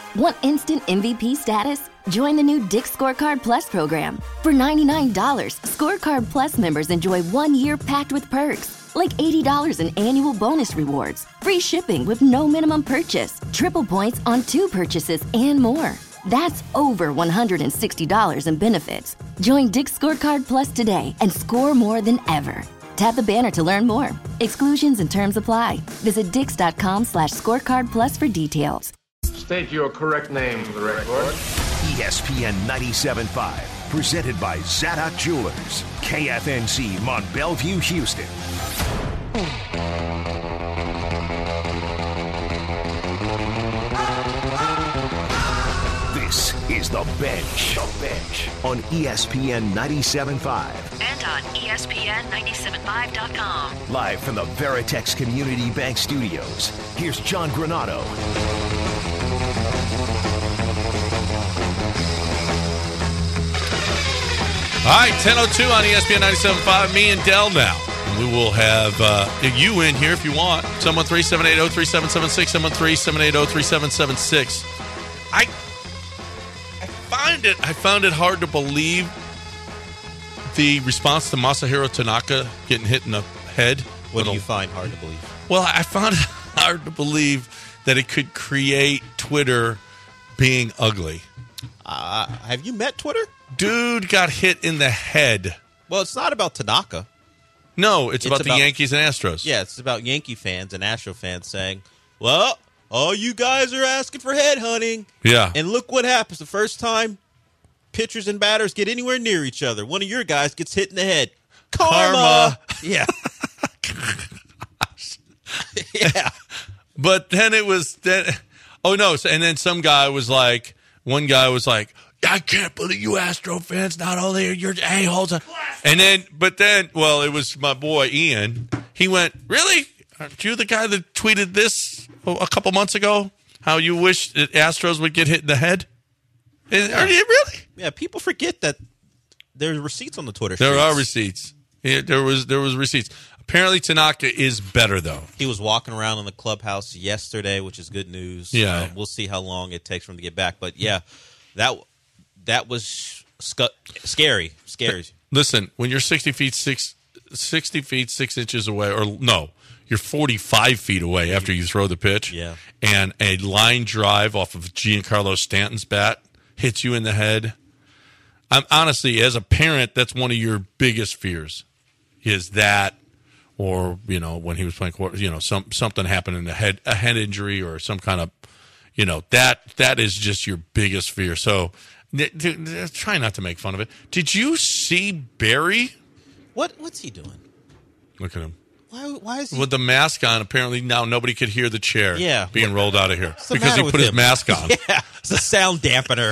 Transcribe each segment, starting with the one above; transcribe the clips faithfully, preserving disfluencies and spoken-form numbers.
Want instant M V P status? Join the new Dick's Scorecard Plus program. For ninety-nine dollars, Scorecard Plus members enjoy one year packed with perks, like eighty dollars in annual bonus rewards, free shipping with no minimum purchase, triple points on two purchases, and more. That's over one hundred sixty dollars in benefits. Join Dick's Scorecard Plus today and score more than ever. Tap the banner to learn more. Exclusions and terms apply. Visit dix.com slash scorecard plus for details. State your correct name for the record. E S P N ninety-seven point five, presented by Zadok Jewelers, K F N C, Mont Bellevue, Houston. This is The Bench. The Bench on E S P N ninety-seven point five. And on E S P N ninety-seven point five dot com. Live from the Veritex Community Bank Studios, here's John Granado. All right, ten oh two on E S P N ninety-seven point five. Me and Dell now. And we will have uh, you in here if you want. seven one three, seven eight zero, three seven seven six, seven one three, seven eight zero, three seven seven six. I I find it I found it hard to believe the response to Masahiro Tanaka getting hit in the head. What do you find hard to believe? Well, I found it hard to believe that it could create Twitter being ugly. Uh, have you met Twitter? Dude got hit in the head. Well, it's not about Tanaka. No, it's, It's about, about- the Yankees and Astros. Yeah, it's about Yankee fans and Astro fans saying, well, all you guys are asking for headhunting. Yeah. And look what happens the first time pitchers and batters get anywhere near each other. One of your guys gets hit in the head. Karma. Karma. Yeah. Yeah. But then it was then. Oh no! So, and then some guy was like, one guy was like, "I can't believe you Astro fans. Not only are you a-holes," and then, but then, well, it was my boy Ian. He went, "Really? Aren't you the guy that tweeted this a couple months ago? How you wish that Astros would get hit in the head? And, Are you really? Yeah, people forget that there's receipts on the Twitter There streets. are receipts. Yeah, there was there was receipts. Apparently, Tanaka is better though. He was walking around in the clubhouse yesterday, which is good news. Yeah. Um, we'll see how long it takes for him to get back. But, yeah, that that was sc- scary. Scary. Listen, when you're sixty feet six, sixty feet six inches away, or no, you're forty-five feet away after you throw the pitch, Yeah. and a line drive off of Giancarlo Stanton's bat hits you in the head. I'm honestly, as a parent, that's one of your biggest fears. Is that, or you know, when he was playing, you know, some something happened in the head, a head injury, or some kind of, you know, that that is just your biggest fear. So, th- th- try not to make fun of it. Did you see Barry? What What's he doing? Look at him. Why, why is he? With the mask on, apparently now nobody could hear the chair Yeah. being rolled out of here the because he matter put with his him? mask on. Yeah, it's a sound dampener.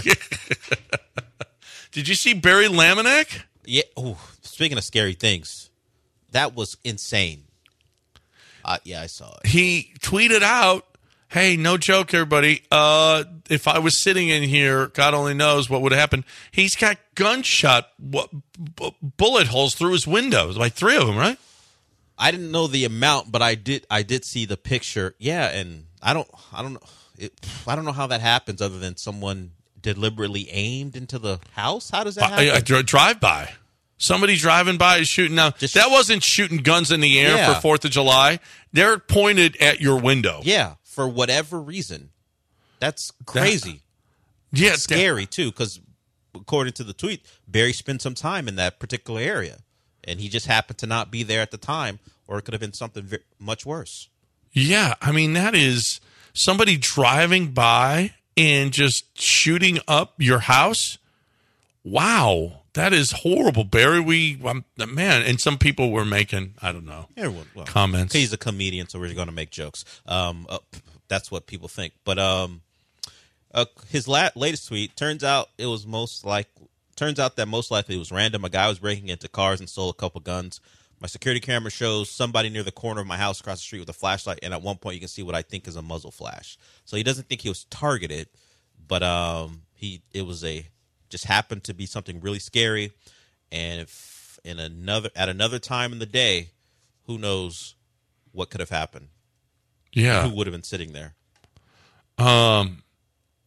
Did you see Barry Laminack? Yeah. Ooh, speaking of scary things, that was insane. Uh, yeah, I saw it. He tweeted out, hey, no joke, everybody. Uh, if I was sitting in here, God only knows what would have happened. He's got gunshot what, b- bullet holes through his windows, like three of them, right? I didn't know the amount, but I did. I did see the picture. Yeah, and I don't. I don't know. It, I don't know how that happens, other than someone deliberately aimed into the house. How does that happen? I, I, I drive by. Somebody driving by is shooting. Now, Just- that wasn't shooting guns in the air Yeah. for fourth of July. They're pointed at your window. Yeah, for whatever reason. That's crazy. Yeah, Scary, too, because according to the tweet, Barry spent some time in that particular area, and he just happened to not be there at the time, or it could have been something ve- much worse. Yeah, I mean, that is somebody driving by and just shooting up your house. Wow, that is horrible, Barry. We, um, man, and some people were making, I don't know, Everyone, well, comments. He's a comedian, so we're going to make jokes. Um, uh, that's what people think. But um, uh, his la- latest tweet turns out it was most like turns out that most likely it was random. A guy was breaking into cars and stole a couple guns. My security camera shows somebody near the corner of my house across the street with a flashlight, and at one point you can see what I think is a muzzle flash. So he doesn't think he was targeted, but um, he it was a just happened to be something really scary. And if in another at another time in the day, who knows what could have happened? Yeah. Who would have been sitting there? Um,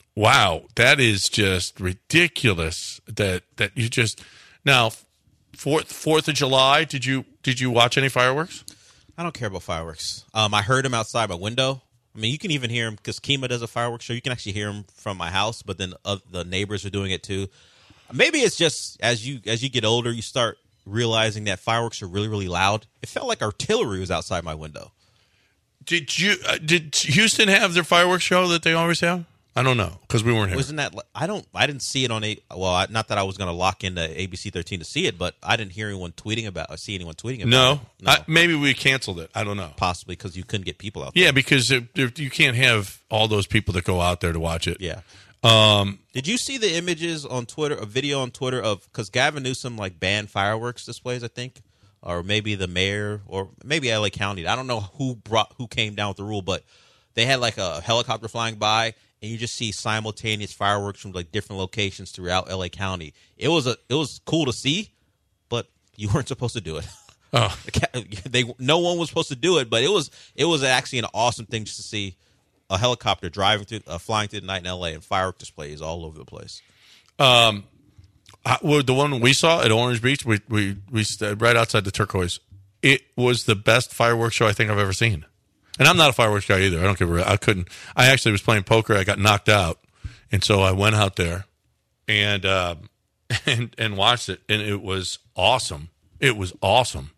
Wow, that is just ridiculous. That that you just now Fourth Fourth of July. Did you did you watch any fireworks? I don't care about fireworks. Um, I heard them outside my window. I mean, you can even hear them because Kima does a fireworks show. You can actually hear them from my house, but then uh, the neighbors are doing it too. Maybe it's just as you as you get older, you start realizing that fireworks are really really loud. It felt like artillery was outside my window. Did you uh, did Houston have their fireworks show that they always have? I don't know because we weren't here. Wasn't that? I don't. I didn't see it on a. Well, I, not that I was going to lock into A B C thirteen to see it, but I didn't hear anyone tweeting about. Or see anyone tweeting about. No, it. no. I, maybe we canceled it. I don't know. Possibly because you couldn't get people out there. Yeah, because it, it, you can't have all those people that go out there to watch it. Yeah. Um, Did you see the images on Twitter? A video on Twitter of because Gavin Newsom like banned fireworks displays, I think, or maybe the mayor, or maybe L A County. I don't know who brought who came down with the rule, but they had like a helicopter flying by. And you just see simultaneous fireworks from like different locations throughout L A County. It was a it was cool to see, but you weren't supposed to do it. Oh, they no one was supposed to do it, but it was it was actually an awesome thing just to see a helicopter driving through, uh, flying through the night in L A and firework displays all over the place. Um, I, well, the one we saw at Orange Beach, we we we stood right outside the Turquoise. It was the best fireworks show I think I've ever seen. And I'm not a fireworks guy either. I don't give a. I couldn't. I actually was playing poker. I got knocked out, and so I went out there, and uh, and and watched it, and it was awesome. It was awesome.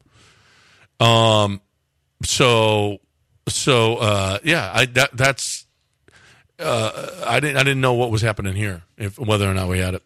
Um, so so uh, yeah, I that that's. Uh, I didn't. I didn't know what was happening here, if whether or not we had it.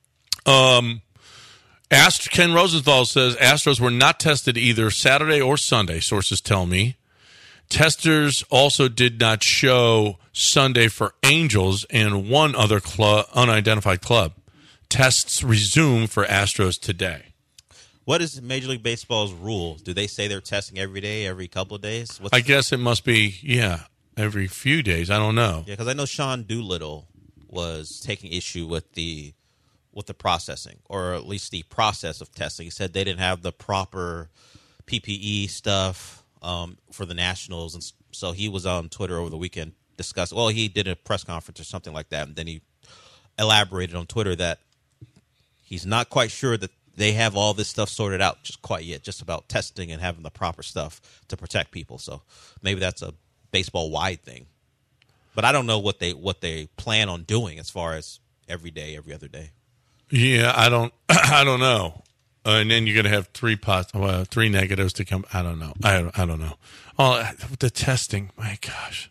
Um, Ast- Ken Rosenthal says Astros were not tested either Saturday or Sunday. Sources tell me. Testers also did not show Sunday for Angels and one other club, unidentified club. Tests resume for Astros today. What is Major League Baseball's rule? Do they say they're testing every day, every couple of days? What's I guess it must be, yeah, every few days. I don't know. Yeah, because I know Sean Doolittle was taking issue with the with the processing, or at least the process of testing. He said they didn't have the proper P P E stuff. Um, for the Nationals, and so he was on Twitter over the weekend discussing. Well, he did a press conference or something like that, and then he elaborated on Twitter that he's not quite sure that they have all this stuff sorted out just quite yet, just about testing and having the proper stuff to protect people. So maybe that's a baseball-wide thing, but I don't know what they what they plan on doing as far as every day, every other day. Yeah, I don't, I don't know. Uh, and then you're going to have three pos- well, three negatives to come. I don't know. I don't, I don't know. Oh, the testing. My gosh,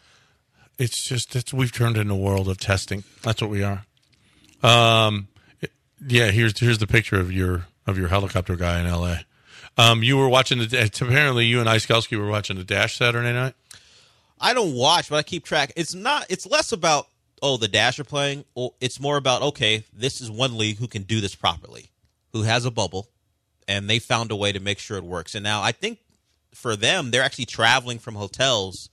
it's just it's we've turned into a world of testing. That's what we are. Um, yeah. Here's here's the picture of your of your helicopter guy in L A. Um, you were watching the. Apparently, you and Iskowski were watching the Dash Saturday night. I don't watch, but I keep track. It's not. It's less about oh the Dash are playing. It's more about okay, this is one league who can do this properly, who has a bubble, and they found a way to make sure it works. And now I think for them, they're actually traveling from hotels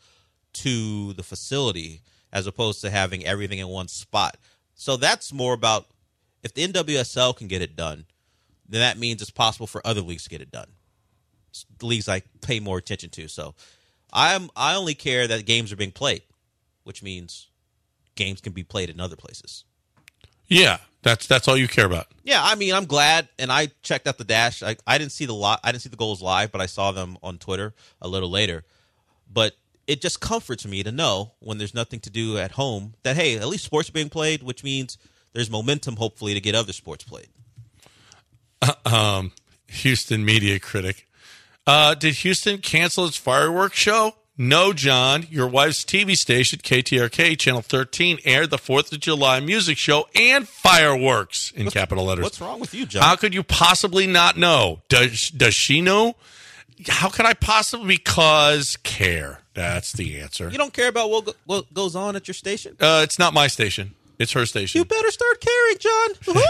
to the facility as opposed to having everything in one spot. So that's more about if the N W S L can get it done, then that means it's possible for other leagues to get it done. It's the leagues I pay more attention to. So I'm I only care that games are being played, which means games can be played in other places. Yeah, that's that's all you care about. Yeah, I mean, I'm glad, and I checked out the Dash. I, I didn't see the li- I didn't see the goals live, but I saw them on Twitter a little later. But it just comforts me to know when there's nothing to do at home that hey, at least sports are being played, which means there's momentum, hopefully, to get other sports played. Uh, um, Houston media critic, uh, did Houston cancel its fireworks show? No, John. Your wife's T V station, K T R K, Channel thirteen, aired the fourth of July music show and fireworks in what's, capital letters. What's wrong with you, John? How could you possibly not know? Does does she know? How could I possibly? Because care. That's the answer. You don't care about what, go, what goes on at your station? Uh, it's not my station. It's her station. You better start caring, John.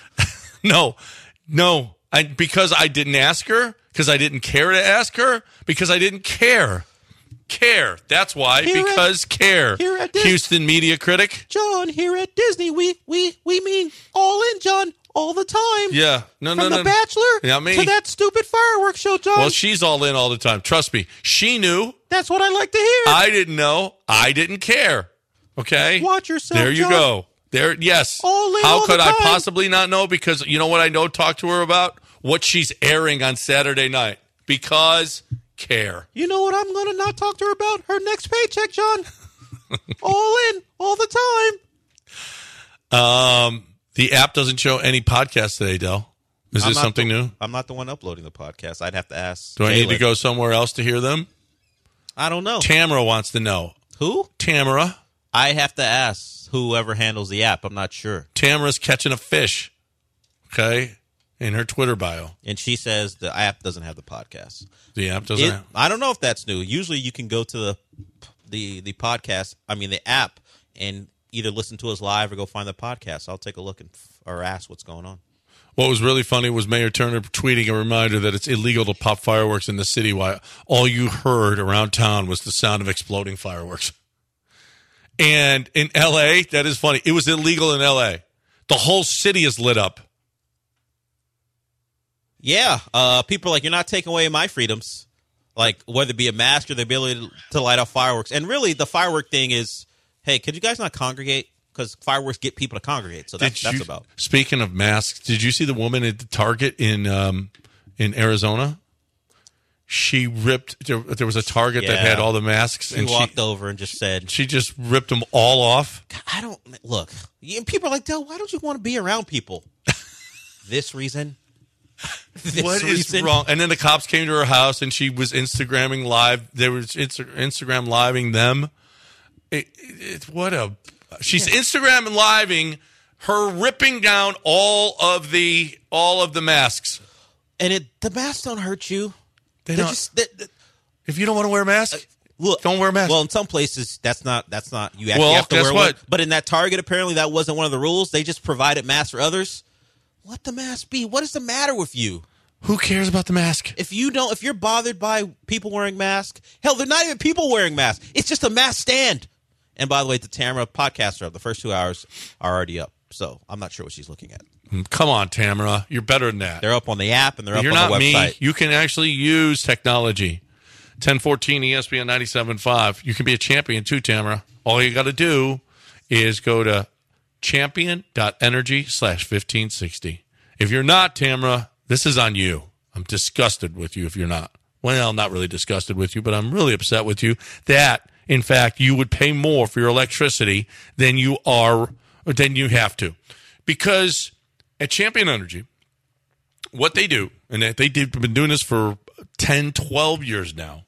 no, no. I, because I didn't ask her. Because I didn't care to ask her. Because I didn't care. Care. That's why. Here because at, care. Here at Dis- Houston media critic. John, here at Disney, we we we mean all in, John, all the time. Yeah. No, From no, no. The Bachelor yeah, me. to that stupid fireworks show, John. Well, she's all in all the time. Trust me. She knew. That's what I like to hear. I didn't know. I didn't care. Okay? Watch yourself, There you John. go. There, yes. All in How all could the I time. possibly not know? Because you know what I know talk to her about? What she's airing on Saturday night. Because care. You know what I'm going to not talk to her about? Her next paycheck, John. All in, all the time. Um, the app doesn't show any podcasts today, Del. Is I'm this not something the- new? I'm not the one uploading the podcast. I'd have to ask. Do I need to Jalen. go somewhere else to hear them? I don't know. Tamara wants to know. Who? Tamara. I have to ask whoever handles the app. I'm not sure. Tamara's catching a fish. Okay? In her Twitter bio. And she says the app doesn't have the podcast. The app doesn't It, have. I don't know if that's new. Usually you can go to the the the podcast, I mean the app, and either listen to us live or go find the podcast. I'll take a look and or ask what's going on. What was really funny was Mayor Turner tweeting a reminder that it's illegal to pop fireworks in the city while all you heard around town was the sound of exploding fireworks. And in L A, that is funny. It was illegal in L A. The whole city is lit up. Yeah, uh, people are like, you're not taking away my freedoms, like whether it be a mask or the ability to light off fireworks. And really, the firework thing is, hey, could you guys not congregate? Because fireworks get people to congregate. So that's, Did that's you- about. Speaking of masks, did you see the woman at the Target in um, in Arizona? She ripped. There, there was a Target that Yeah. had all the masks, She and walked she over and just said, she just ripped them all off. I don't, look, you- people are like, Del, why don't you want to be around people? This reason? This What is reason? wrong? And then the cops came to her house, and she was Instagramming live. They were Insta- Instagram living them. It, it, what a she's Instagram living her ripping down all of the all of the masks. And it, the masks don't hurt you. They They're don't. just, they, they- If you don't want to wear a mask, look, don't wear a mask. Well, in some places, that's not, that's not, you actually Well, have to guess wear what? one. But in that Target, apparently that wasn't one of the rules. They just provided masks for others. Let the mask be. What is the matter with you? Who cares about the mask? If you don't, if you're bothered by people wearing masks, hell, they're not even people wearing masks. It's just a mask stand. And by the way, the Tamara podcasts are up. The first two hours are already up. So I'm not sure what she's looking at. Come on, Tamara, you're better than that. They're up on the app and they're up You're on not the website. me. You can actually use technology. ten fourteen E S P N ninety-seven point five. You can be a champion too, Tamara. All you got to do is go to champion.energy slash 1560. If you're not, Tamara, this is on you. I'm disgusted with you if you're not. Well, not really disgusted with you, but I'm really upset with you that, in fact, you would pay more for your electricity than you are, than you have to. Because at Champion Energy, what they do, and they, they've been doing this for ten, twelve years now,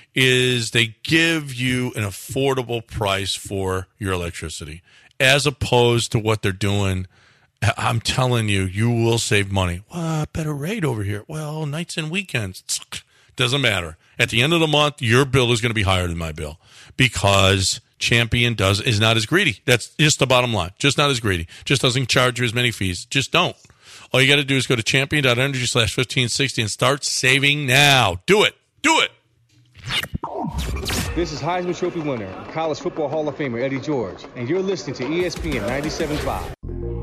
is they give you an affordable price for your electricity as opposed to what they're doing. I'm telling you, you will save money. Well, better rate over here. Well, nights and weekends. Doesn't matter. At the end of the month, your bill is going to be higher than my bill because Champion does is not as greedy. That's just the bottom line. Just not as greedy. Just doesn't charge you as many fees. Just don't. All you got to do is go to champion.energy slash 1560 and start saving now. Do it. Do it. This is Heisman Trophy winner, College Football Hall of Famer Eddie George, and you're listening to E S P N ninety-seven point five.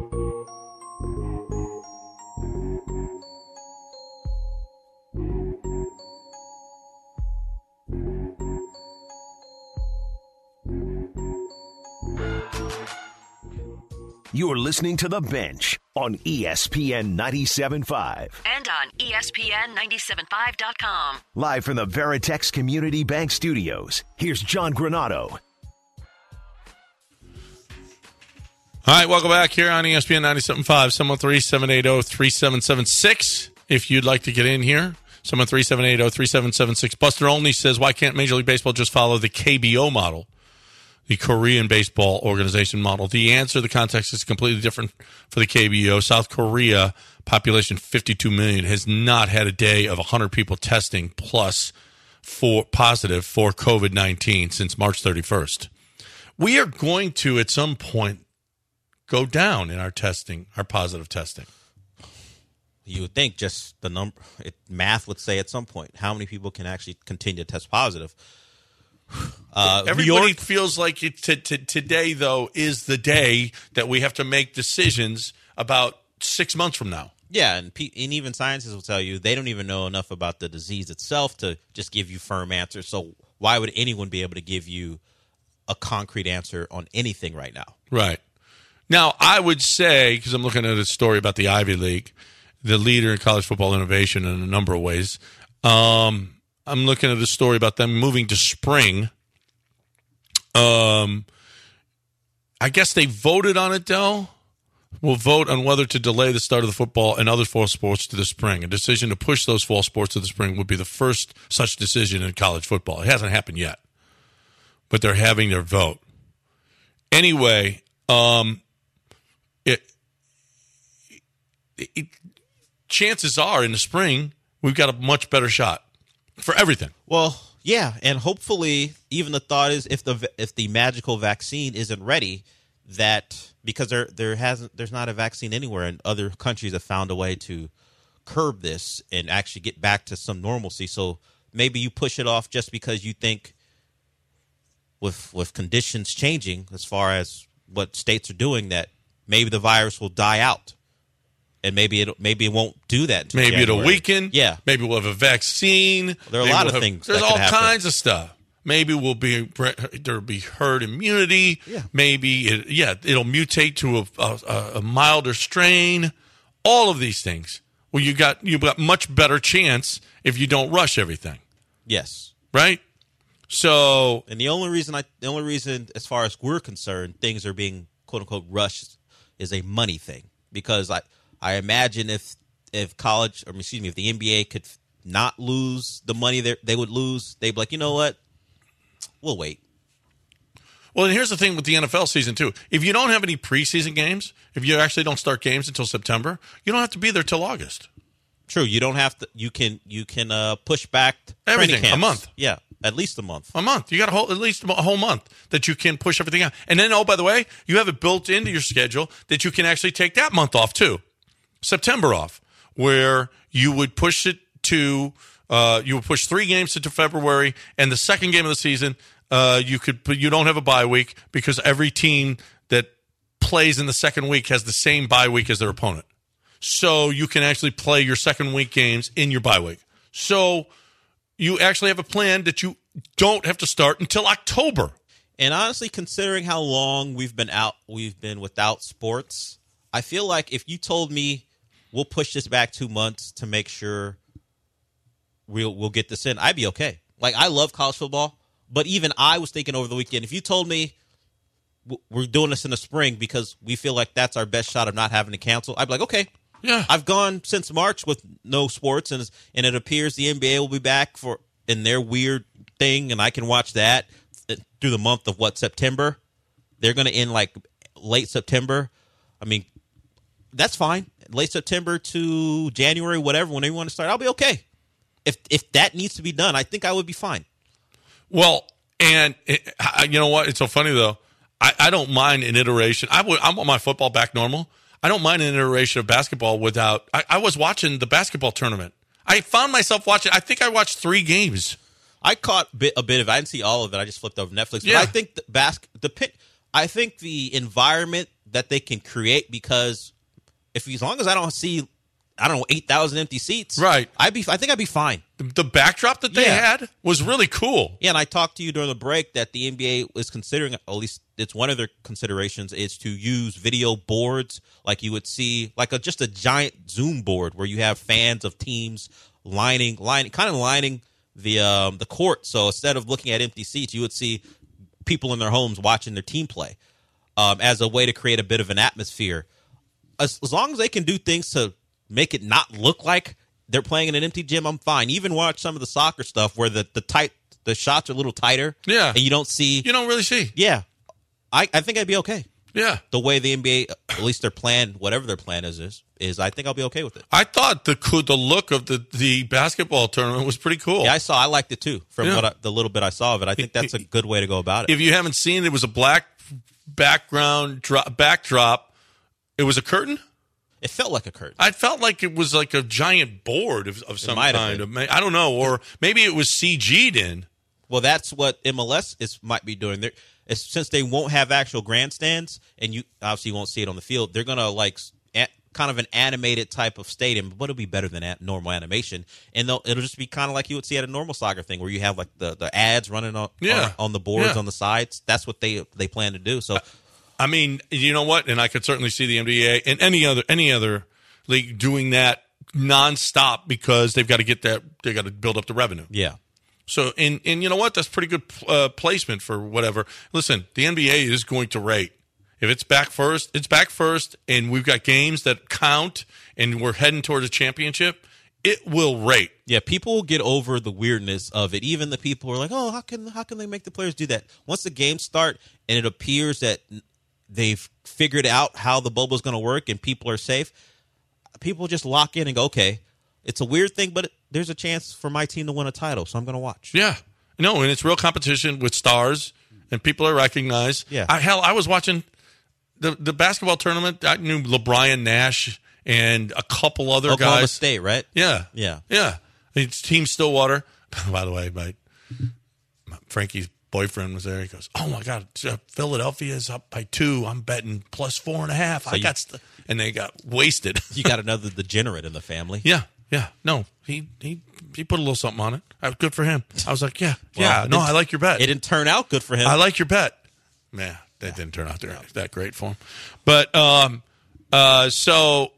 You're listening to The Bench on E S P N ninety-seven point five. And on E S P N ninety-seven point five dot com. Live from the Veritex Community Bank Studios, here's John Granado. All right, welcome back here on E S P N ninety-seven point five, seven one three, seven eight zero, three seven seven six. If you'd like to get in here, seven one three, seven eight zero, three seven seven six. Buster Olney says, why can't Major League Baseball just follow the K B O model, the Korean Baseball Organization model? The answer, the context is completely different for the K B O. South Korea, population fifty-two million, has not had a day of one hundred people testing plus for positive for COVID nineteen since March thirty-first. We are going to, at some point, go down in our testing, our positive testing. You would think just the number, it, math would say at some point how many people can actually continue to test positive. Uh, New Everybody York, feels like it, t- t- today, though, is the day that we have to make decisions about six months from now. yeah, and, pe- and even scientists will tell you they don't even know enough about the disease itself to just give you firm answers. So why would anyone be able to give you a concrete answer on anything right now. Right. Now, I would say, because I'm looking at a story about the Ivy League, the leader in college football innovation in a number of ways. Um, I'm looking at a story about them moving to spring. Um, I guess they voted on it, Del. Will vote on whether to delay the start of the football and other fall sports to the spring. A decision to push those fall sports to the spring would be the first such decision in college football. It hasn't happened yet, but they're having their vote. Anyway, um, it, it, chances are in the spring we've got a much better shot for everything. Well, yeah, and hopefully, even the thought is if the if the magical vaccine isn't ready, that because there there hasn't there's not a vaccine anywhere, and other countries have found a way to curb this and actually get back to some normalcy. So maybe you push it off just because you think with with conditions changing as far as what states are doing, that maybe the virus will die out, and maybe it maybe it won't do that. Until maybe January. it'll weaken. Yeah, maybe we'll have a vaccine. There are maybe a lot we'll of have, things. There's that all could happen. kinds of stuff. Maybe we'll be there'll be herd immunity. Yeah. Maybe it, yeah, it'll mutate to a, a, a milder strain. All of these things. Well, you got you've got much better chance if you don't rush everything. Yes. Right. So, and the only reason I, the only reason, as far as we're concerned, things are being quote unquote rushed is a money thing. Because I, I imagine if if college, or excuse me, if the N B A could not lose the money that they would lose, they'd be like, you know what, we'll wait. Well, and here's the thing with the N F L season too. If you don't have any preseason games, if you actually don't start games until September, you don't have to be there till August. True, you don't have to. You can you can uh, push back everything camps. a month. Yeah, at least a month. A month. You got a whole, at least a whole month that you can push everything out. And then, oh, by the way, you have it built into your schedule that you can actually take that month off too, September off, where you would push it to uh, you would push three games into February, and the second game of the season uh, you could you don't have a bye week because every team that plays in the second week has the same bye week as their opponent. So you can actually play your second week games in your bye week. So you actually have a plan that you don't have to start until October. And honestly, considering how long we've been out, we've been without sports, I feel like if you told me we'll push this back two months to make sure we'll we'll get this in, I'd be okay. Like, I love college football, but even I was thinking over the weekend, if you told me we're doing this in the spring because we feel like that's our best shot of not having to cancel, I'd be like, okay. Yeah, I've gone since March with no sports, and and it appears the N B A will be back for in their weird thing, and I can watch that through the month of what, September. They're going to end like late September. I mean, that's fine. Late September to January, whatever, whenever you want to start, I'll be okay. If if that needs to be done, I think I would be fine. Well, and it, you know what? It's so funny though. I, I don't mind an iteration. I would. I want my football back normal. I don't mind an iteration of basketball without. I, I was watching the basketball tournament. I found myself watching. I think I watched three games. I caught bit, a bit of. I didn't see all of it. I just flipped over Netflix. But yeah. I think the bas- the pit. I think the environment that they can create, because if as long as I don't see, I don't know, eight thousand empty seats, right? I'd be. I think I'd be fine. The, the backdrop that they yeah. had was really cool. Yeah, and I talked to you during the break that the N B A is considering, at least it's one of their considerations, is to use video boards like you would see, like a, just a giant Zoom board where you have fans of teams lining, lining, kind of lining the um, the court. So instead of looking at empty seats, you would see people in their homes watching their team play um, as a way to create a bit of an atmosphere. As, as long as they can do things to make it not look like they're playing in an empty gym, I'm fine. Even watch some of the soccer stuff where the, the tight the shots are a little tighter. Yeah. And you don't see. You don't really see. Yeah. I, I think I'd be okay. Yeah. The way the N B A, at least their plan, whatever their plan is, is, is I think I'll be okay with it. I thought the the look of the, the basketball tournament was pretty cool. Yeah, I saw. I liked it too. From Yeah. what I, the little bit I saw of it, I think that's a good way to go about it. If you haven't seen it, it was a black background drop, backdrop. It was a curtain. It felt like a curtain. I felt like it was like a giant board of, of some might have kind. Of, I don't know, or maybe it was C G'd in. Well, that's what M L S is might be doing. They're, it's, since they won't have actual grandstands, and you obviously won't see it on the field, they're gonna like at, kind of an animated type of stadium, but it'll be better than a- normal animation. And it'll just be kind of like you would see at a normal soccer thing where you have like the, the ads running on, Yeah. on, on the boards Yeah. on the sides. That's what they they plan to do. So, I mean, you know what? And I could certainly see the N B A and any other any other league doing that nonstop because they've got to get that. They got to build up the revenue. yeah. So, and and you know what? That's pretty good uh, placement for whatever. Listen, the N B A is going to rate. If it's back first, it's back first, and we've got games that count, and we're heading towards a championship. It will rate. Yeah, people will get over the weirdness of it. Even the people who are like, "Oh, how can how can they make the players do that?" Once the games start and it appears that they've figured out how the bubble is going to work and people are safe, people just lock in and go, "Okay, it's a weird thing, but there's a chance for my team to win a title, so I'm going to watch." Yeah, no, and it's real competition with stars, and people are recognized. Yeah. I, hell, I was watching the the basketball tournament. I knew LeBron Nash and a couple other Oklahoma guys. State, right? Yeah, Yeah. yeah. It's Team Stillwater. By the way, my, my Frankie's boyfriend was there. He goes, "Oh my God, uh, Philadelphia is up by two. I'm betting plus four and a half. I you- got," st-. and they got wasted. You got another degenerate in the family. Yeah, yeah. No, he he he put a little something on it. Uh, good for him. I was like, yeah, yeah. Well, No, it- I like your bet. It didn't turn out good for him. I like your bet. Man, that didn't turn out there that great for him. But um, uh, so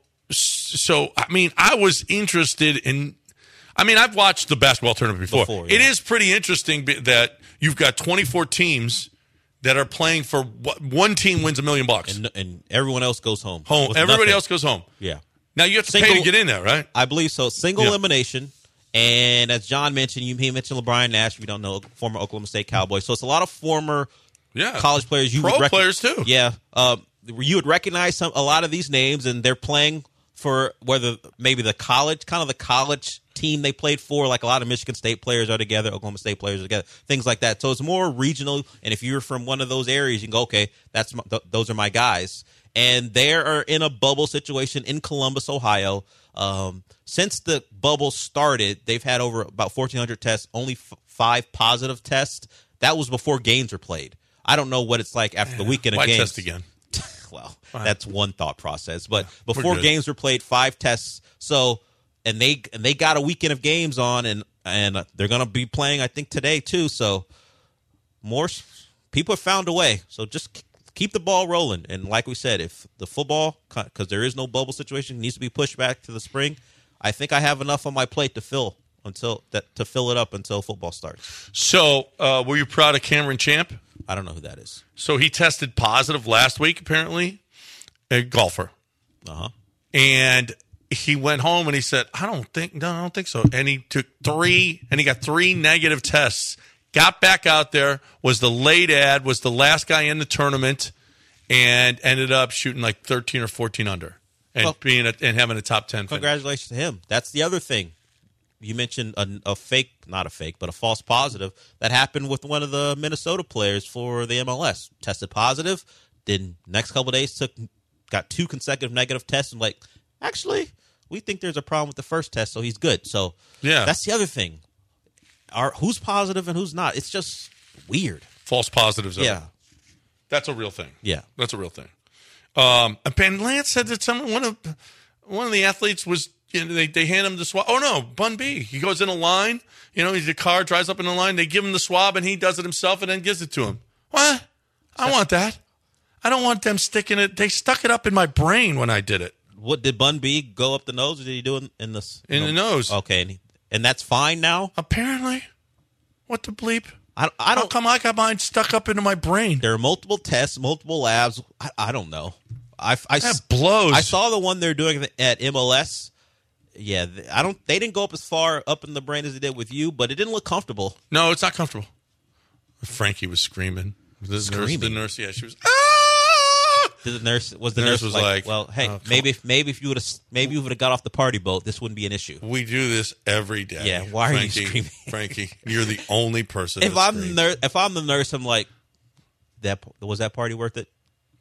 so I mean, I was interested in. I mean, I've watched the basketball tournament before. Before, It yeah. is pretty interesting be- that you've got twenty-four teams that are playing for what, one team wins a million bucks. and, and everyone else goes home. Home. with Everybody nothing. else goes home. Yeah. Now you have to pay Single- to get in there, right? I believe so. Single Yeah. elimination. And as John mentioned, you he mentioned LeBron Nash. If you don't know, former Oklahoma State Cowboy. So it's a lot of former Yeah. college players. You Pro would rec- players, too. Yeah, um, you would recognize some a lot of these names, and they're playing for whether maybe the college, kind of the college team they played for. Like a lot of Michigan State players are together, Oklahoma State players are together, things like that. So it's more regional. And if you're from one of those areas, you can go, okay, that's my, th- those are my guys. And they are in a bubble situation in Columbus, Ohio. Um, since the bubble started, they've had over about fourteen hundred tests, only f- five positive tests. That was before games were played. I don't know what it's like after the weekend of Why games. test again? Well, Fine. that's one thought process. But we're before good. games were played, five tests. So, and they and they got a weekend of games on, and and they're going to be playing, I think, today too. So, more s- people have found a way. So just k- keep the ball rolling. And like we said, if the football, because there is no bubble situation, needs to be pushed back to the spring, I think I have enough on my plate to fill until that to fill it up until football starts. So, uh, were you proud of Cameron Champ? I don't know who that is. So he tested positive last week, apparently, a golfer, Uh huh. and he went home and he said, "I don't think, no, I don't think so." And he took three, and he got three negative tests. Got back out there, was the late ad, was the last guy in the tournament, and ended up shooting like thirteen or fourteen under, and Well, being a, and having a top ten finish. Congratulations to him. That's the other thing. You mentioned a, a fake, not a fake, but a false positive that happened with one of the Minnesota players for the M L S. Tested positive, then next couple of days took got two consecutive negative tests, and like, actually, we think there's a problem with the first test, so he's good. So Yeah. that's the other thing. Are who's positive and who's not? It's just weird. False positives. are- Yeah, that's a real thing. yeah. That's a real thing. Um, and Lance said that someone one of one of the athletes was, you know, they they hand him the swab. Oh no, Bun B. He goes in a line. You know, he's a car drives up in a line. They give him the swab and he does it himself and then gives it to him. What? I want that. I don't want them sticking it. They stuck it up in my brain when I did it. What did Bun B go up the nose, or did he do it in the In the nose. Okay, and, he, and that's fine now. Apparently, what the bleep? I, I How don't. come I got mine stuck up into my brain? There are multiple tests, multiple labs. I, I don't know. I, I, That blows. I saw the one they're doing at M L S. Yeah, th- I don't. They didn't go up as far up in the brain as they did with you, but it didn't look comfortable. No, it's not comfortable. Frankie was screaming. The nurse, the Screaming? nurse, yeah, she was. Ah! Did the nurse was the, The nurse nurse, was like, like, well, hey, oh, come maybe if maybe if you would have maybe you would have got off the party boat, this wouldn't be an issue. We do this every day. Yeah, why are you Frankie, screaming? Frankie, you're the only person. If that I'm the screams. nurse, if I'm the nurse, I'm like, that was that party worth it?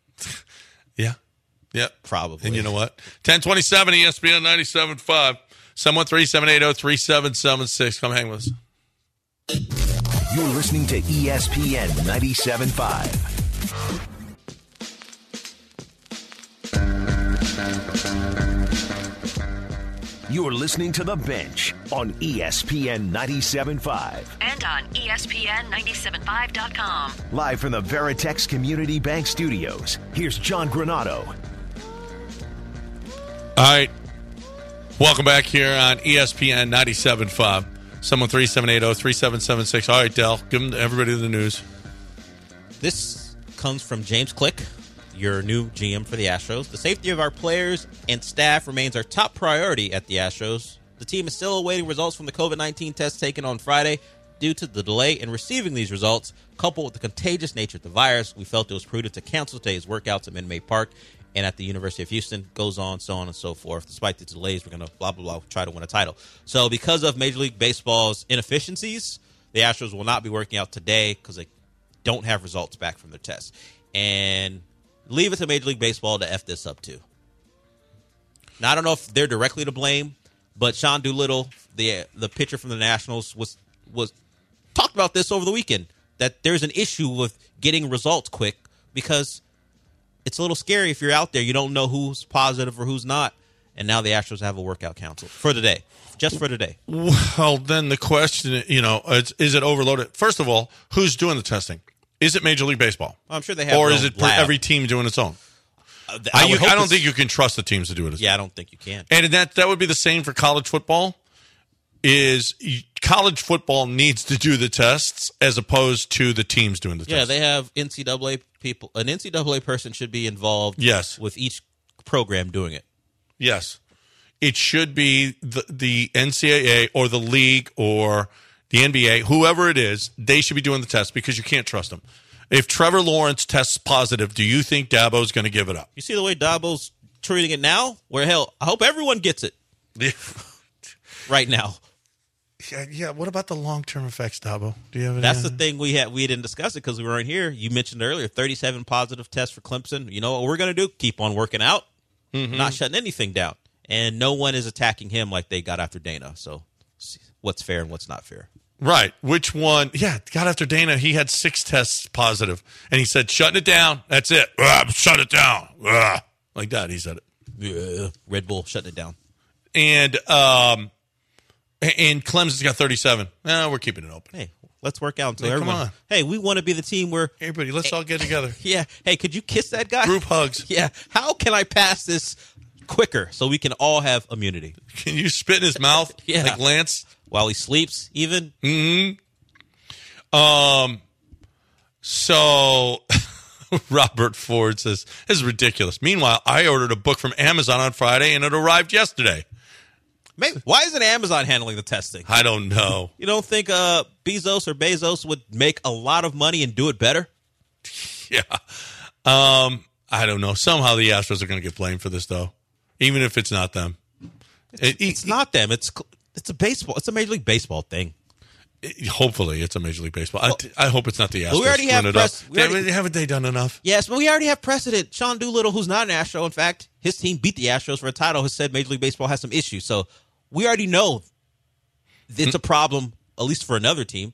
yeah, yeah, Probably. And you know what? ten twenty-seven E S P N ninety-seven point five. Someone three seven eight zero three seven seven six. Come hang with us. You're listening to E S P N ninety-seven point five. You're listening to The Bench on E S P N ninety-seven point five. And on E S P N ninety-seven five dot com. Live from the Veritex Community Bank Studios, here's John Granado. All right. Welcome back here on E S P N ninety-seven point five. seven one three, seven eight zero, three seven seven six. All right, Del, give them, everybody the news. This comes from James Click, your new G M for the Astros. The safety of our players and staff remains our top priority at the Astros. The team is still awaiting results from the covid nineteen test taken on Friday. Due to the delay in receiving these results, coupled with the contagious nature of the virus, we felt it was prudent to cancel today's workouts at Minute Maid Park and at the University of Houston. Goes on, so on and so forth. Despite the delays, we're going to blah, blah, blah, try to win a title. So because of Major League Baseball's inefficiencies, the Astros will not be working out today because they don't have results back from their tests. And leave it to Major League Baseball to F this up too. Now, I don't know if they're directly to blame, but Sean Doolittle, the the pitcher from the Nationals, was was talked about this over the weekend, that there's an issue with getting results quick because it's a little scary if you're out there. You don't know who's positive or who's not. And now the Astros have a workout council for today, just for today. Well, then the question, you know, is, is it overloaded? First of all, who's doing the testing? Is it Major League Baseball? I'm sure they have. Or their is own it lab. every team doing its own? Uh, I, I, you, would hope I don't it's- think you can trust the teams to do it. As Yeah, I don't think you can. And that that would be the same for college football. Is college football needs to do the tests as opposed to the teams doing the tests. Yeah, they have N C double A people. An N C double A person should be involved. Yes. With each program doing it. Yes. It should be the, the N C double A or the league or the N B A, whoever it is, they should be doing the test because you can't trust them. If Trevor Lawrence tests positive, do you think Dabo's going to give it up? You see the way Dabo's treating it now? Where, hell, I hope everyone gets it right now. Yeah, yeah. What about the long-term effects, Dabo? Do you have any? That's the thing we had. We didn't discuss it because we weren't here. You mentioned earlier thirty-seven positive tests for Clemson. You know what we're going to do? Keep on working out, mm-hmm. not shutting anything down. And no one is attacking him like they got after Dana. So what's fair and what's not fair? Right. Which one? Yeah, got after Dana. He had six tests positive, and he said, shutting it down. That's it. Ah, shut it down. Ah. Like that, he said it. Yeah. Red Bull shutting it down. And um, and Clemson's got thirty-seven. No, we're keeping it open. Hey, let's work out until Hey, come everyone. on. Hey, we want to be the team where. Everybody, let's all get together. Yeah. Hey, could you kiss that guy? Group hugs. Yeah. How can I pass this quicker so we can all have immunity Can you spit in his mouth Yeah. like Lance? while he sleeps? Even. Mm-hmm. Um. So Robert Ford says, this is ridiculous. Meanwhile, I ordered a book from Amazon on Friday, and it arrived yesterday. Maybe, why isn't Amazon handling the testing? I don't know. You don't think uh, Bezos or Bezos would make a lot of money and do it better? Yeah. Um. I don't know. Somehow the Astros are going to get blamed for this, though, even if it's not them. It, It's not them. It's it's a baseball. It's a Major League Baseball thing. it- hopefully, it's a Major League Baseball. I, I hope it's not the Astros. we already have screwing it press- up. we already- Haven't- haven't they done enough? Yes, but we already have precedent. Sean Doolittle, who's not an Astro, in fact, his team beat the Astros for a title, has said Major League Baseball has some issues. So we already know it's a problem, at least for another team.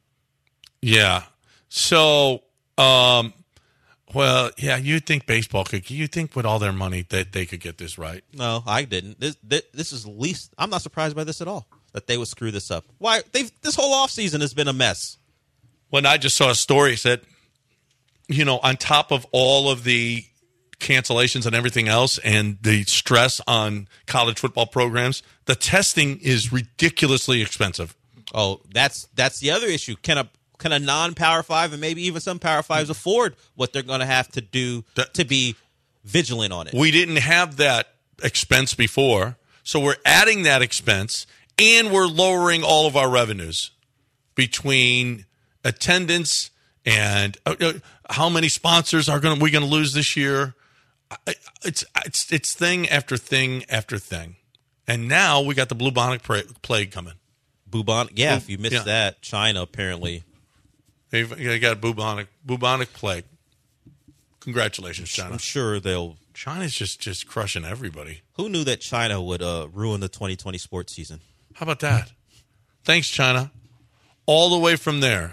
Yeah. So, um, well, yeah, you'd think baseball could, you think with all their money that they could get this right. No, I didn't. This this, this is least. I'm not surprised by this at all. That they would screw this up. Why? They've this whole offseason has been a mess. When I just saw a story that, you know, on top of all of the cancellations and everything else and the stress on college football programs, the testing is ridiculously expensive. Oh, that's that's the other issue. Can a can a non-Power Five and maybe even some Power Fives afford what they're going to have to do That- to be vigilant on it? We didn't have that expense before, so we're adding that expense and we're lowering all of our revenues between attendance and uh, uh, how many sponsors are going we going to lose this year. I- It's it's it's thing after thing after thing, and now we got the bubonic pra- plague coming. Bubonic, yeah. If you missed Yeah. that, China apparently. They've they got bubonic bubonic plague. Congratulations, China. I'm sure they'll. China's just just crushing everybody. Who knew that China would uh, ruin the twenty twenty sports season? How about that? Thanks, China. All the way from there.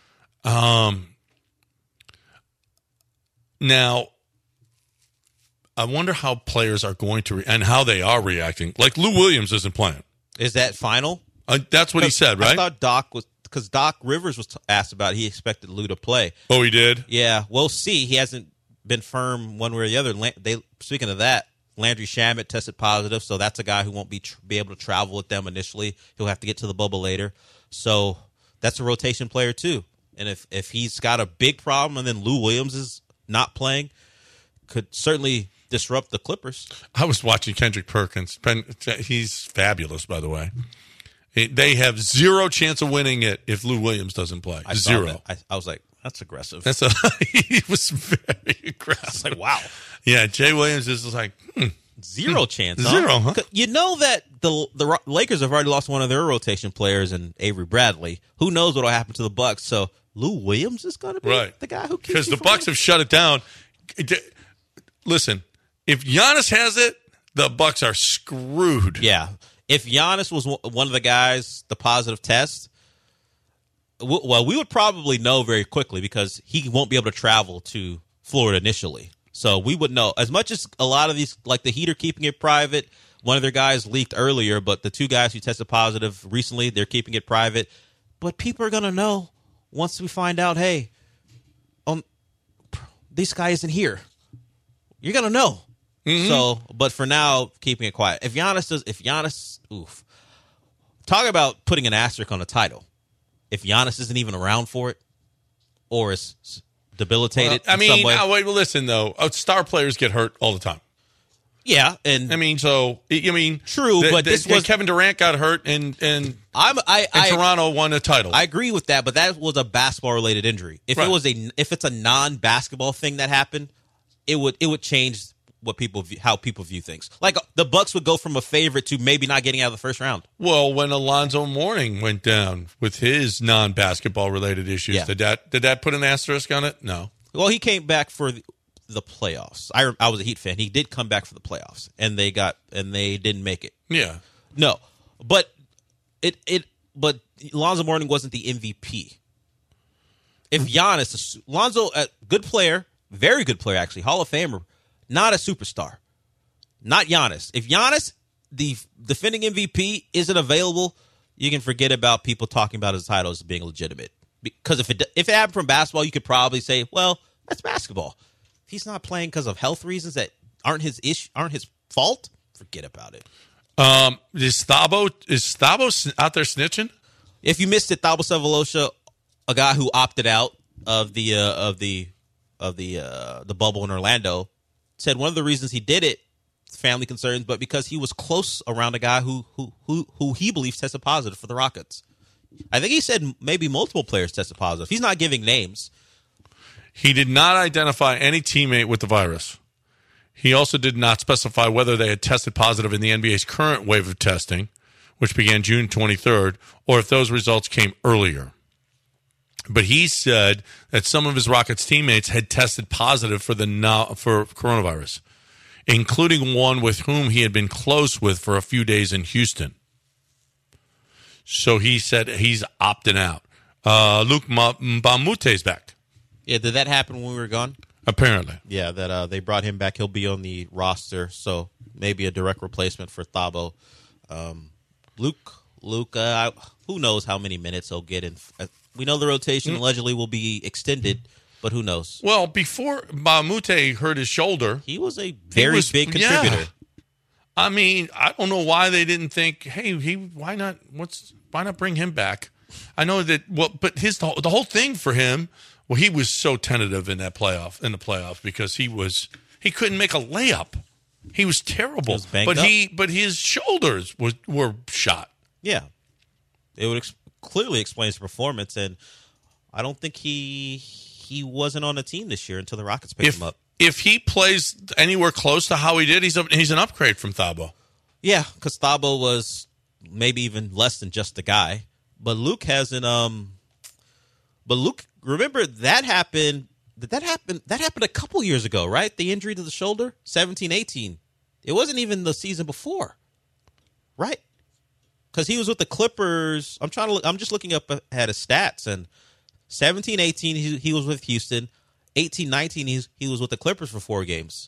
Um. Now, I wonder how players are going to re- and how they are reacting. Like Lou Williams isn't playing. Is that final? Uh, that's what he said, right? I thought Doc was because Doc Rivers was t- asked about it. He expected Lou to play. Oh, he did? Yeah, we'll see. He hasn't been firm one way or the other. La- they speaking of that, Landry Shamet tested positive, so that's a guy who won't be tr- be able to travel with them initially. He'll have to get to the bubble later. So that's a rotation player too. And if if he's got a big problem and then Lou Williams is not playing, could certainly disrupt the Clippers. I was watching Kendrick Perkins. He's fabulous, by the way. They have zero chance of winning it if Lou Williams doesn't play. I Zero. I, I was like, that's aggressive. That's a, he was very aggressive. I was like, wow. Yeah, Jay Williams is like, hmm. Zero chance. Huh? Zero, huh? You know that the the Lakers have already lost one of their rotation players in Avery Bradley. Who knows what will happen to the Bucks? So Lou Williams is going to be right. the guy who keeps because the Bucks have shut it down. Listen, if Giannis has it, the Bucks are screwed. Yeah. If Giannis was one of the guys, the positive test, well, we would probably know very quickly because he won't be able to travel to Florida initially. So we would know. As much as a lot of these, like the Heat are keeping it private, one of their guys leaked earlier, but the two guys who tested positive recently, they're keeping it private. But people are going to know once we find out, hey, um, this guy isn't here. You're going to know. Mm-hmm. So, but for now, keeping it quiet. If Giannis does, if Giannis, oof. Talk about putting an asterisk on a title. If Giannis isn't even around for it, or is debilitated well, I in mean, some way. uh, wait, well, listen, though. Star players get hurt all the time. Yeah, and I mean, so I mean, true, the, but the, this was Kevin Durant got hurt, and and I'm I, and I Toronto won a title. I agree with that, but that was a basketball related injury. If right. it was a if it's a non basketball thing that happened, it would it would change what people view, how people view things. Like the Bucks would go from a favorite to maybe not getting out of the first round. Well, when Alonzo Mourning went down with his non basketball related issues, yeah. did that did that put an asterisk on it? No. Well, he came back for the, the playoffs. I I was a Heat fan. He did come back for the playoffs, and they got and they didn't make it. Yeah. No, but it it but Alonzo Mourning wasn't the M V P. If Giannis, Alonzo, a good player, very good player actually, Hall of Famer, not a superstar, not Giannis. If Giannis, the defending M V P, isn't available, you can forget about people talking about his titles being legitimate. Because if it if it happened from basketball, you could probably say, well, that's basketball. If he's not playing because of health reasons that aren't his issue, aren't his fault, forget about it. Um, is Thabo is Thabo out there snitching? If you missed it, Thabo Sefolosha, a guy who opted out of the uh, of the of the uh, the bubble in Orlando, said one of the reasons he did it, family concerns, but because he was close around a guy who who who who he believes tested positive for the Rockets. I think he said maybe multiple players tested positive. He's not giving names. He did not identify any teammate with the virus. He also did not specify whether they had tested positive in the N B A's current wave of testing, which began June twenty-third, or if those results came earlier. But he said that some of his Rockets teammates had tested positive for the no, for coronavirus, including one with whom he had been close with for a few days in Houston. So he said he's opting out. Uh, Luke Mbamute's back. Yeah, did that happen when we were gone? Apparently. Yeah, that uh, they brought him back. He'll be on the roster, so maybe a direct replacement for Thabo. Um, Luke, Luke, uh, who knows how many minutes he'll get in. Uh, we know the rotation mm. allegedly will be extended, but who knows? Well, before Mbamute hurt his shoulder, he was a very was, big contributor. Yeah. I mean, I don't know why they didn't think, hey, he why not? What's why not bring him back? I know that. Well, but his the whole thing for him. Well, he was so tentative in that playoff in the playoffs because he was he couldn't make a layup. He was terrible. He was but up. he but his shoulders was were shot. Yeah, it would ex- clearly explain his performance, and I don't think he he wasn't on the team this year until the Rockets picked if, him up. If he plays anywhere close to how he did, he's a, he's an upgrade from Thabo. Yeah, because Thabo was maybe even less than just a guy, but Luke hasn't. Um, but Luke. Remember, that happened Did that happen? That happened a couple years ago, right? The injury to the shoulder, seventeen eighteen. It wasn't even the season before, right? Because he was with the Clippers. I'm trying to look. I'm just looking up at his stats, and seventeen eighteen he, he was with Houston. eighteen nineteen he he was with the Clippers for four games,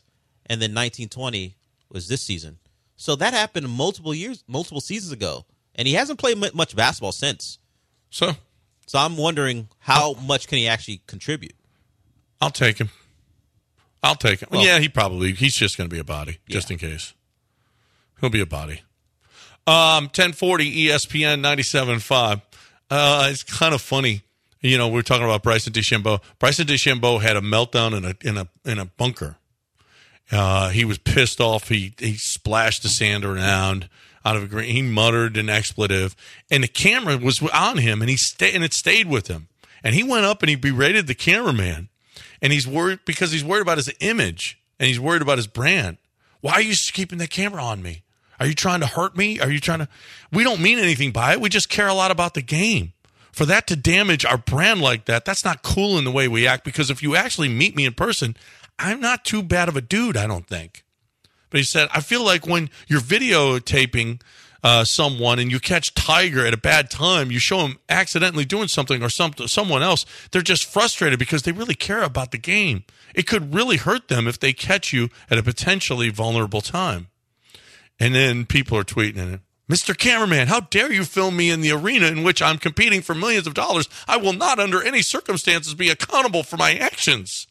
and then nineteen twenty was this season. So that happened multiple years, multiple seasons ago, and he hasn't played m- much basketball since. So, so I'm wondering how much can he actually contribute? I'll take him. I'll take him. Well, yeah, he probably he's just going to be a body, yeah. just in case. He'll be a body. Um, ten forty E S P N ninety-seven point five. Uh, it's kind of funny. You know, we we're talking about Bryson DeChambeau. Bryson DeChambeau had a meltdown in a in a in a bunker. Uh, he was pissed off. He he splashed the sand around out of a green. He muttered an expletive, and the camera was on him, and he stayed and it stayed with him. And he went up and he berated the cameraman, and he's worried because he's worried about his image and he's worried about his brand. Why are you keeping the camera on me? Are you trying to hurt me? Are you trying to? We don't mean anything by it. We just care a lot about the game. For that to damage our brand like that, that's not cool in the way we act, because if you actually meet me in person, I'm not too bad of a dude, I don't think. But he said, I feel like when you're videotaping uh, someone and you catch Tiger at a bad time, you show him accidentally doing something or some, someone else, they're just frustrated because they really care about the game. It could really hurt them if they catch you at a potentially vulnerable time. And then people are tweeting it. Mister Cameraman, how dare you film me in the arena in which I'm competing for millions of dollars? I will not under any circumstances be accountable for my actions.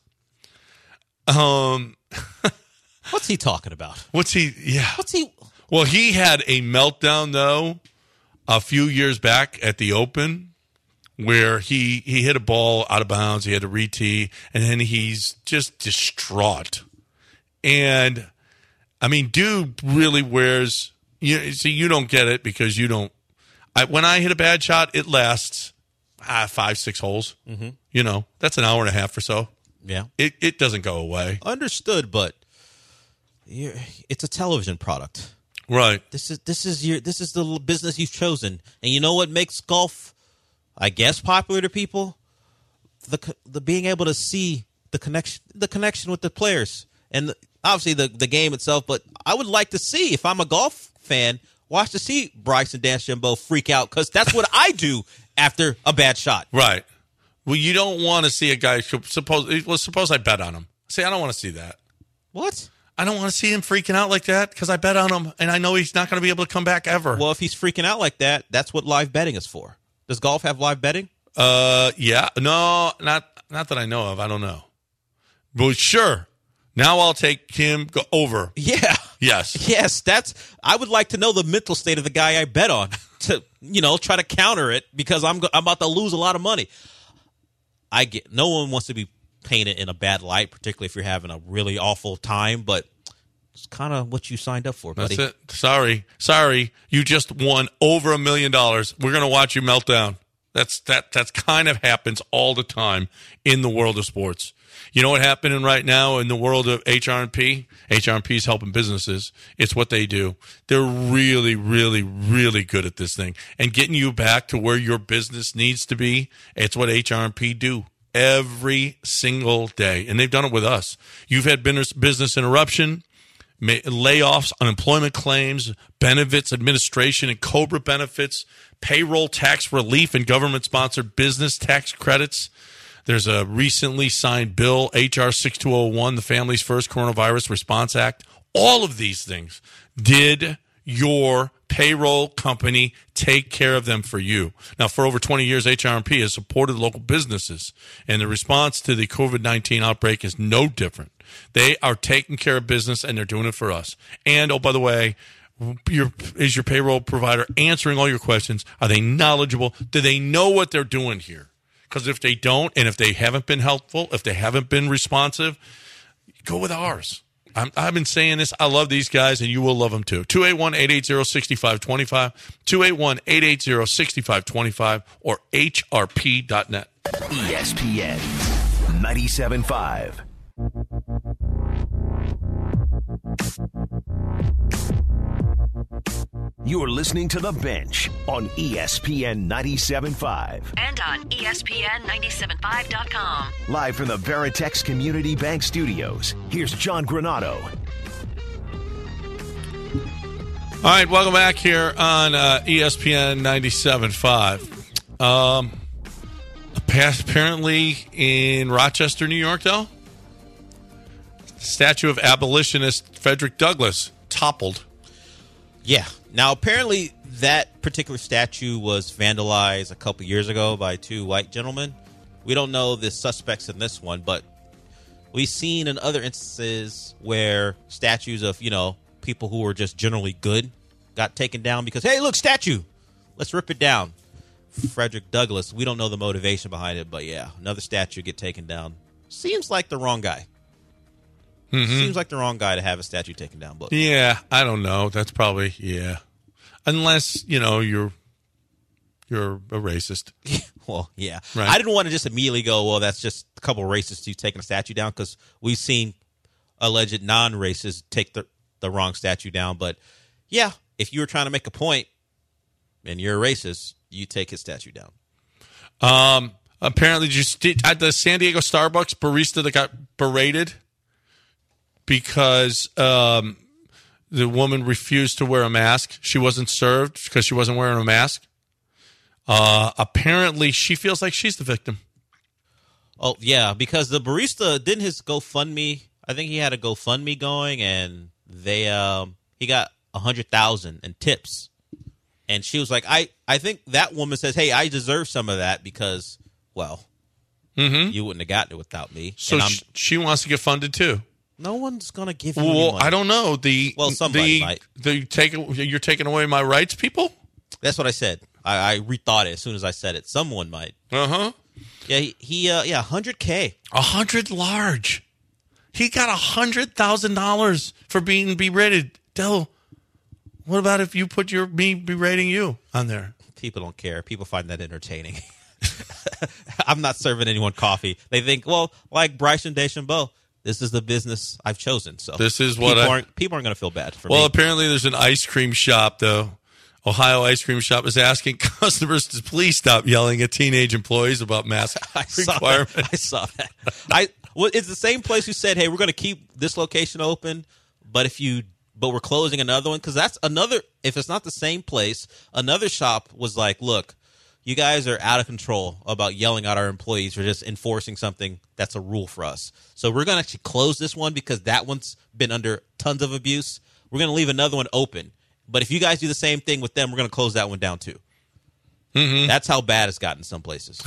Um, What's he talking about? What's he, yeah. What's he? Well, he had a meltdown, though, a few years back at the Open where he, he hit a ball out of bounds. He had to re-tee, and then he's just distraught. And, I mean, dude really wears... You see, you don't get it because you don't. I, when I hit a bad shot, it lasts ah, five, six holes. Mm-hmm. You know, that's an hour and a half or so. Yeah, it it doesn't go away. Understood, but you're, it's a television product, right? This is this is your this is the business you've chosen, and you know what makes golf, I guess, popular to people? The the being able to see the connection, the connection with the players, and the, obviously the the game itself. But I would like to see, if I'm a golf fan, watch to see Bryson DeChambeau freak out, because that's what I do after a bad shot. Right. Well, you don't want to see a guy. Suppose well, suppose I bet on him. See, I don't want to see that. What? I don't want to see him freaking out like that because I bet on him, and I know he's not going to be able to come back ever. Well, if he's freaking out like that, that's what live betting is for. Does golf have live betting? Uh, yeah. No, not not that I know of. I don't know. But sure. Now I'll take him go over. Yeah. Yes. Yes, that's. I would like to know the mental state of the guy I bet on to, you know, try to counter it, because I'm I'm about to lose a lot of money. I get. No one wants to be painted in a bad light, particularly if you're having a really awful time. But it's kind of what you signed up for, buddy. That's it. Sorry, sorry. You just won over a million dollars. We're gonna watch you melt down. That's that. That's kind of happens all the time in the world of sports. You know what happening right now in the world of H R and P? H R and P is helping businesses. It's what they do. They're really, really, really good at this thing. And getting you back to where your business needs to be, it's what H R and P do every single day. And they've done it with us. You've had business interruption, layoffs, unemployment claims, benefits administration and COBRA benefits, payroll tax relief and government-sponsored business tax credits. There's a recently signed bill, H R sixty-two oh one, the Families First Coronavirus Response Act. All of these things. Did your payroll company take care of them for you? Now, for over twenty years, H R and P has supported local businesses, and the response to the covid nineteen outbreak is no different. They are taking care of business, and they're doing it for us. And, oh, by the way, Your, is your payroll provider answering all your questions? Are they knowledgeable? Do they know what they're doing here? Because if they don't, and if they haven't been helpful, if they haven't been responsive, go with ours. I'm, I've been saying this. I love these guys, and you will love them too. two eight one, eight eight zero, six five two five, two eight one, eight eight zero, six five two five, or H R P dot net. E S P N ninety-seven point five. You're listening to The Bench on E S P N ninety-seven point five. And on E S P N nine seven five dot com. Live from the Veritex Community Bank Studios, here's John Granato. All right, welcome back here on uh, E S P N ninety-seven point five. Um, apparently in Rochester, New York, though, statue of abolitionist Frederick Douglass toppled. Yeah. Now, apparently, that particular statue was vandalized a couple years ago by two white gentlemen. We don't know the suspects in this one, but we've seen in other instances where statues of, you know, people who were just generally good got taken down because, hey, look, statue. Let's rip it down. Frederick Douglass, we don't know the motivation behind it, but yeah, another statue get taken down. Seems like the wrong guy. Mm-hmm. Seems like the wrong guy to have a statue taken down. But yeah, I don't know. That's probably, yeah. Unless, you know, you're you're a racist. Well, yeah. Right. I didn't want to just immediately go, well, that's just a couple of racists who've taken a statue down, because we've seen alleged non-racists take the, the wrong statue down. But yeah, if you were trying to make a point and you're a racist, you take his statue down. Um, apparently, just at the San Diego Starbucks barista that got berated because um, the woman refused to wear a mask. She wasn't served because she wasn't wearing a mask. Uh, apparently, she feels like she's the victim. Oh, yeah, because the barista, didn't his GoFundMe, I think he had a GoFundMe going, and they um, he got one hundred thousand dollars in tips. And she was like, I, I think that woman says, hey, I deserve some of that because, well, mm-hmm. you wouldn't have gotten it without me. So and I'm, sh- she wants to get funded too. No one's going to give you well, any money. I don't know. The, well, somebody the, might. The take, you're taking away my rights, people? That's what I said. I, I rethought it as soon as I said it. Someone might. Uh-huh. Yeah, he, he uh, yeah, one hundred K. one hundred large. He got one hundred thousand dollars for being berated. Dell, what about if you put your me berating you on there? People don't care. People find that entertaining. I'm not serving anyone coffee. They think, well, like Bryson DeChambeau, this is the business I've chosen. So this is what people I, aren't people aren't going to feel bad for well, me. Well, apparently there's an ice cream shop though. Ohio Ice Cream Shop is asking customers to please stop yelling at teenage employees about mask I requirements. Saw I saw that. I well, it's the same place who said, "Hey, we're going to keep this location open, but if you but we're closing another one," because that's another. If it's not the same place, another shop was like, "Look, you guys are out of control about yelling at our employees for just enforcing something that's a rule for us. So we're going to actually close this one because that one's been under tons of abuse. We're going to leave another one open." But if you guys do the same thing with them, we're going to close that one down too. Mm-hmm. That's how bad it's gotten some places.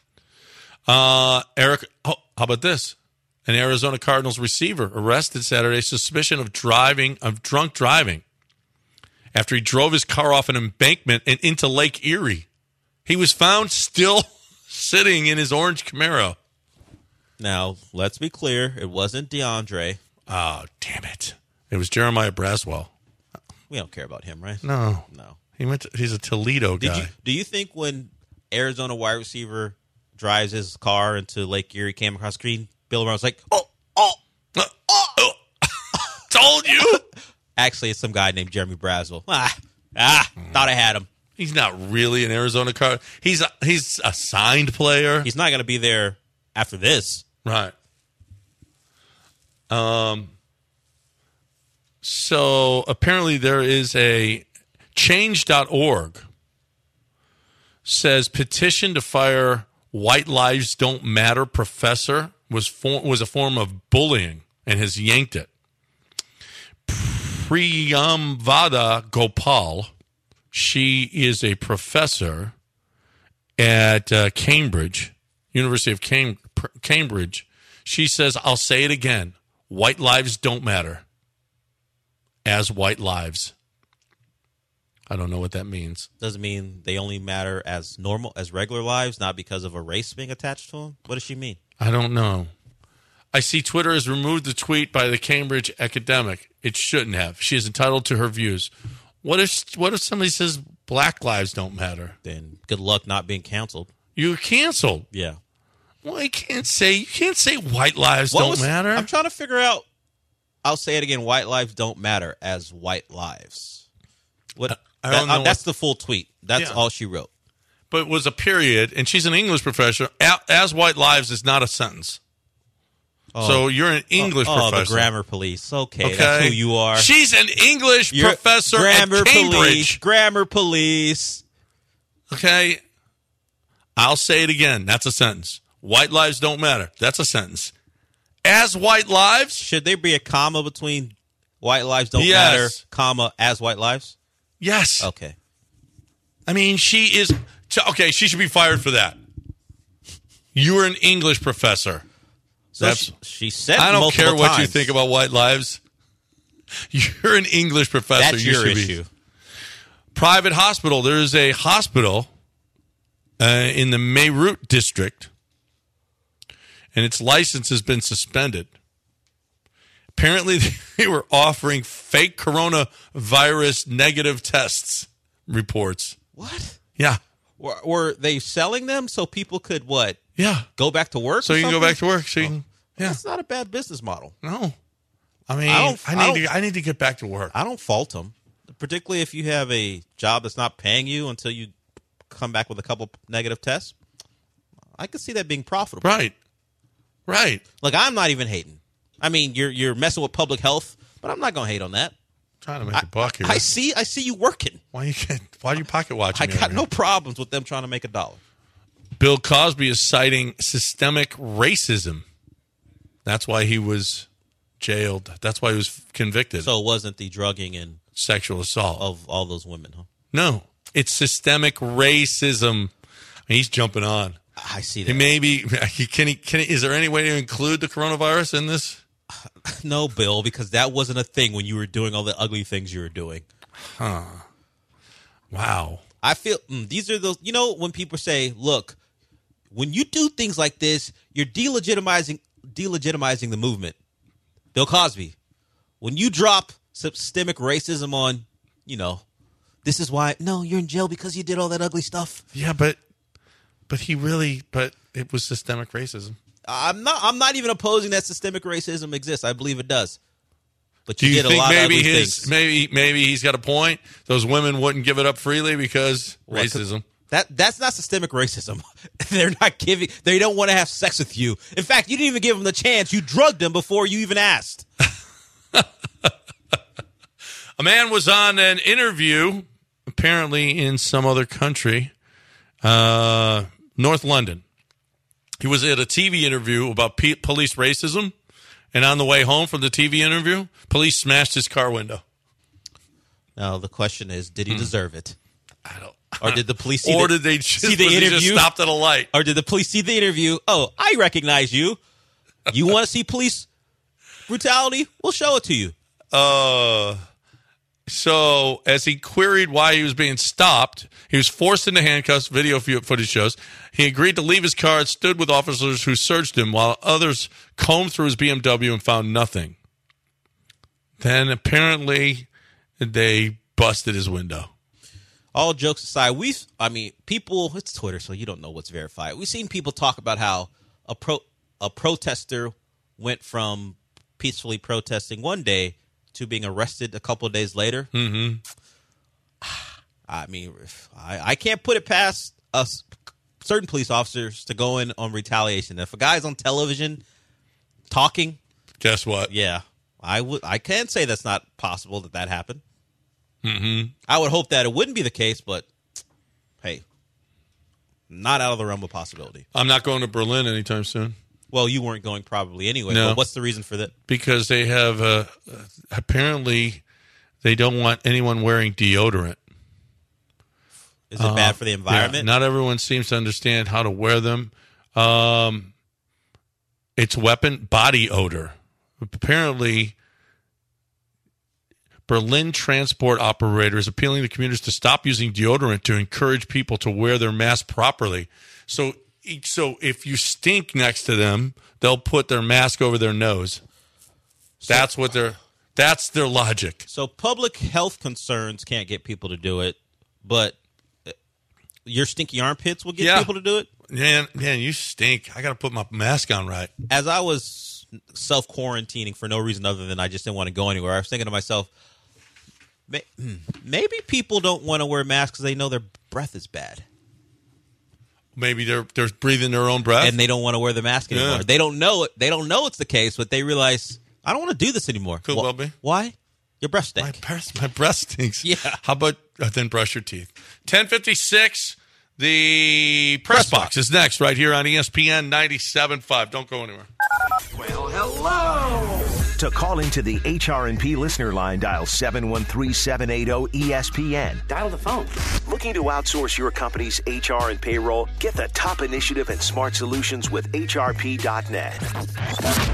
Uh, Eric, oh, how about this? An Arizona Cardinals receiver arrested Saturday, suspicion of driving of drunk driving after he drove his car off an embankment and into Lake Erie. He was found still sitting in his orange Camaro. Now, let's be clear. It wasn't DeAndre. Oh, damn it. It was Jeremiah Braswell. We don't care about him, right? No. No. He went to, he's a Toledo guy. Did you, do you think when Arizona wide receiver drives his car into Lake Erie, came across the screen, Bill Brown's like, oh, oh, oh, oh. Told you. Actually, it's some guy named Jeremy Braswell. Ah, ah, mm. thought I had him. He's not really an Arizona Card. He's a, he's a signed player. He's not going to be there after this. Right. Um. So apparently there is a change dot org says petition to fire White Lives Don't Matter professor was for, was a form of bullying and has yanked it. Priyamvada Gopal, she is a professor at uh, Cambridge, University of Cam- Cambridge. She says, I'll say it again, white lives don't matter. As white lives. I don't know what that means. Does it mean they only matter as normal, as regular lives, not because of a race being attached to them? What does she mean? I don't know. I see Twitter has removed the tweet by the Cambridge academic. It shouldn't have. She is entitled to her views. What if what if somebody says black lives don't matter? Then good luck not being canceled. You're canceled. Yeah. Well, you can't say you can't say white lives what don't was, matter. I'm trying to figure out. I'll say it again. White lives don't matter as white lives. What? I, I that, don't know uh, that's what, the full tweet. That's yeah. all she wrote. But it was a period, and she's an English professor. As white lives is not a sentence. Oh. So you're an English oh, professor. Oh, the grammar police. Okay, okay, that's who you are. She's an English you're professor grammar at Cambridge. Police, grammar police. Okay. I'll say it again. That's a sentence. White lives don't matter. That's a sentence. as white lives? Should there be a comma between white lives don't Yes. matter, comma, as white lives? Yes. Okay. I mean, she is okay. She should be fired for that. You're an English professor. So That's, she, she said I don't multiple care what times. you think about white lives. You're an English professor. That's you your should issue. Be. Private hospital. There is a hospital uh, in the Meerut district, and its license has been suspended. Apparently, they were offering fake coronavirus negative tests reports. What? Yeah. Were, were they selling them so people could, what, Yeah. go back to work? So or you can go something? back to work. So you can, yeah. That's not a bad business model. No. I mean, I I, don't- I need don't- to. I need to get back to work. I don't fault them, particularly if you have a job that's not paying you until you come back with a couple negative tests. I could see that being profitable. Right. Right. Like, I'm not even hating. I mean, you're you're messing with public health, but I'm not going to hate on that. Trying to make a buck here. I see I see you working. Why you get, Why are you pocket watching? I got over no here? problems with them trying to make a dollar. Bill Cosby is citing systemic racism. That's why he was jailed. That's why he was convicted. So it wasn't the drugging and Sexual assault. of all those women, huh? No, it's systemic racism. I mean, he's jumping on. I see He that. maybe can he can he, is there any way to include the coronavirus in this? No, Bill, because that wasn't a thing when you were doing all the ugly things you were doing. Wow. I feel mm, these are those, you know, when people say, look, when you do things like this, you're delegitimizing delegitimizing the movement. Bill Cosby, when you drop systemic racism on, you know, this is why, no, you're in jail because you did all that ugly stuff. Yeah, but but he really but it was systemic racism. I'm not I'm not even opposing that systemic racism exists. I believe it does. But Do you, you did a think lot of maybe ugly his things. maybe maybe he's got a point? Those women wouldn't give it up freely because Well, racism. That that's not systemic racism. They're not giving. They don't want to have sex with you. In fact, you didn't even give them the chance. You drugged them before you even asked. A man was on an interview, apparently in some other country, uh, North London. He was at a T V interview about pe- police racism, and on the way home from the T V interview, police smashed his car window. Now the question is, did he deserve it, I don't. or did the police see Or the, did they just, see the was he just interview? stopped at a light? Or did the police see the interview? Oh, I recognize you. You want to see police brutality? We'll show it to you. Uh, so as he queried why he was being stopped, he was forced into handcuffs, video footage shows. He agreed to leave his car and stood with officers who searched him while others combed through his B M W and found nothing. Then apparently they busted his window. All jokes aside, we've, I mean, people, it's Twitter, so you don't know what's verified. We've seen people talk about how a pro a protester went from peacefully protesting one day to being arrested a couple of days later. Mm-hmm. I mean, I, I can't put it past us, certain police officers, to go in on retaliation. If a guy's on television talking, Guess what? yeah, I would. I can't say that's not possible that that happened. Mm-hmm. I would hope that it wouldn't be the case, but hey, not out of the realm of possibility. I'm not going to Berlin anytime soon Well, you weren't going probably anyway. No. But what's the reason for that? because they have uh, apparently they don't want anyone wearing deodorant. Is it bad for the environment? Yeah, not everyone seems to understand how to wear them. Um, it's weapon body odor. Apparently, Berlin transport operators appealing to commuters to stop using deodorant to encourage people to wear their mask properly. So, so if you stink next to them, they'll put their mask over their nose. That's what they're. That's their logic. So public health concerns can't get people to do it, but your stinky armpits will get Yeah. people to do it. Man, man, you stink. I got to put my mask on right. As I was self-quarantining for no reason other than I just didn't want to go anywhere, I was thinking to myself, may- maybe people don't want to wear masks because they know their breath is bad. Maybe they're they're breathing their own breath. And they don't want to wear the mask anymore. Yeah. They don't know it. They don't know it's the case, but they realize, I don't want to do this anymore. Could Wh- well be. Why? Your breath My stink. breast, my breast stinks. Yeah. How about uh, then brush your teeth? ten fifty-six. The Press, Press Box. Box is next right here on E S P N ninety-seven point five. Don't go anywhere. Well, hello. To call into the H R and P listener line, dial seven one three, seven eight zero, E S P N. Dial the phone. Looking to outsource your company's H R and payroll? Get the top initiative and smart solutions with H R P dot net.